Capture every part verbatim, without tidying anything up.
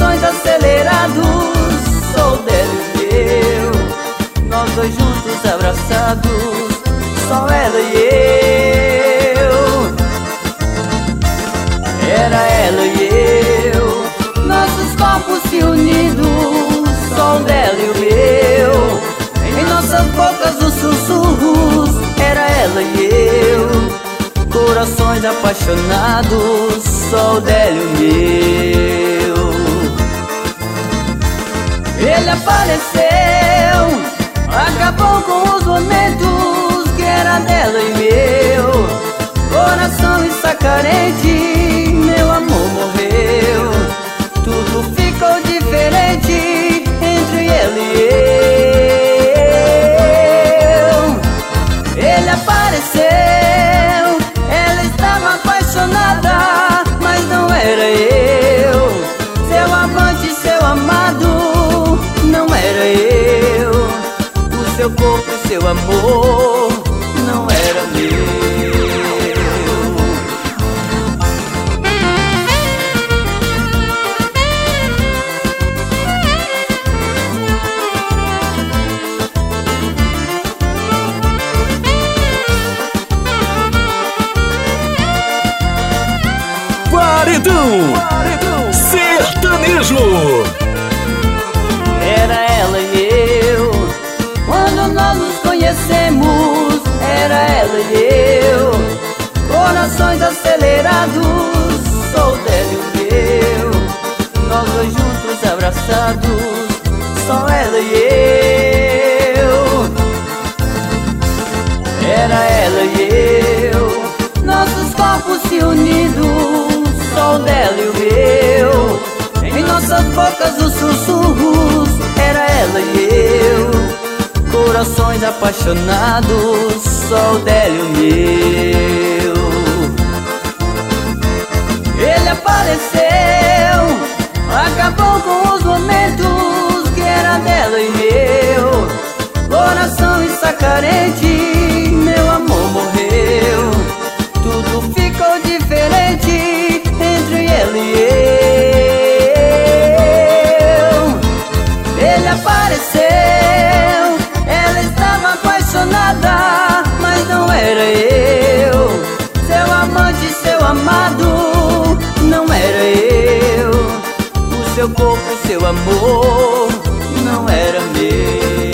corações acelerados. Sou dele e eu, nós dois juntos abraçados, só ela e eu. Era ela e eu, nossos corpos se unidos, só o dela e o meu, em nossas bocas os sussurros. Era ela e eu, corações apaixonados, só o dela e o meu. Ele apareceu, acabou com os momentos que era dela e meu. Coração está carente, meu amor morreu. Tudo ficou diferente entre ele e eu. Ele apareceu, ela estava apaixonada, mas não era eu. Seu amante, seu amado, não era eu. O seu corpo e seu amor não era meu. Paredão Sertanejo. Era ela e eu, quando nós nos conhecemos. Era ela e eu, corações acelerados, sou dela e o meu, nós dois juntos abraçados, só ela e eu. Era ela e eu, nossos corpos se unidos, só o dela e o meu, em nossas bocas os sussurros. Era ela e eu, corações apaixonados, só o dela e o meu. Ele apareceu, acabou com os momentos que era dela e meu. Coração está carente, meu amor morreu. Tudo ficou diferente entre ele e eu. Ele apareceu, ela estava apaixonada, mas não era eu. Seu amante, seu amado, não era eu. O seu corpo e seu amor não era meu.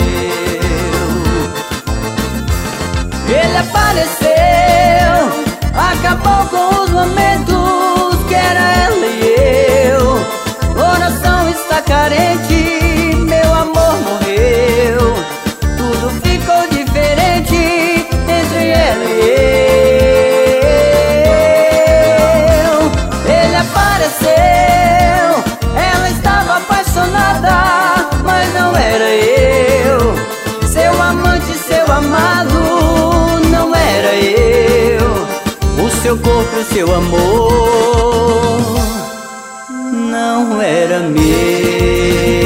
Ele apareceu, acabou com os momentos que era ela e eu. Coração está carente, meu amor morreu. Tudo ficou diferente entre ela e eu. Ele apareceu, ela estava apaixonada, mas não era eu. Seu amante, seu amado, não era eu. O seu corpo e o seu amor não era meu.